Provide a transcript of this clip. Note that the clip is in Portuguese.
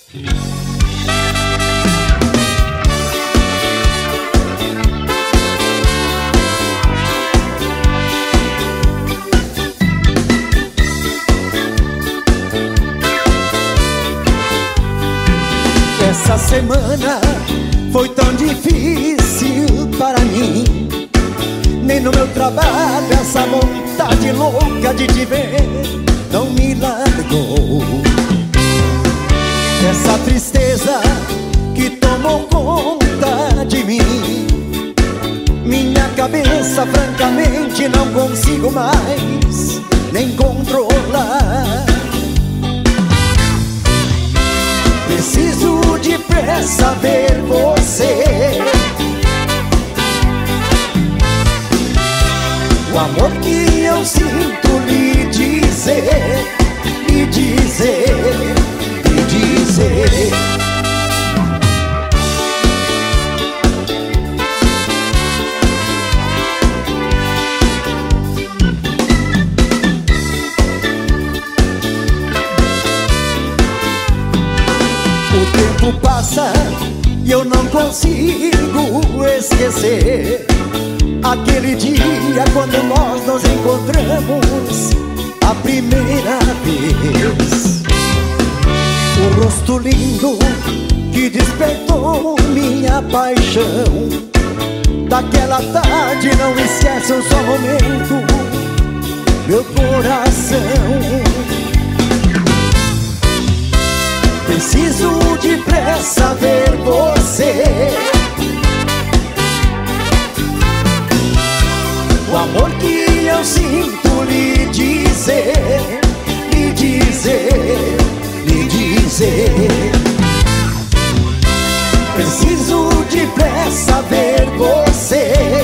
Essa semana foi tão difícil para mim. Nem no meu trabalho essa vontade louca de te ver não me largou. Essa tristeza que tomou conta de mim, minha cabeça francamente não consigo mais nem controlar. Preciso depressa ver você. O amor que eu sinto lhe dizer, lhe dizer, lhe dizer. O tempo passa e eu não consigo esquecer aquele dia quando nós nos encontramos a primeira vez. O rosto lindo que despertou minha paixão, daquela tarde não esquece um só momento, meu coração. Preciso depressa ver você. O amor que eu sinto lhe dizer, lhe dizer, lhe dizer. Preciso depressa ver você.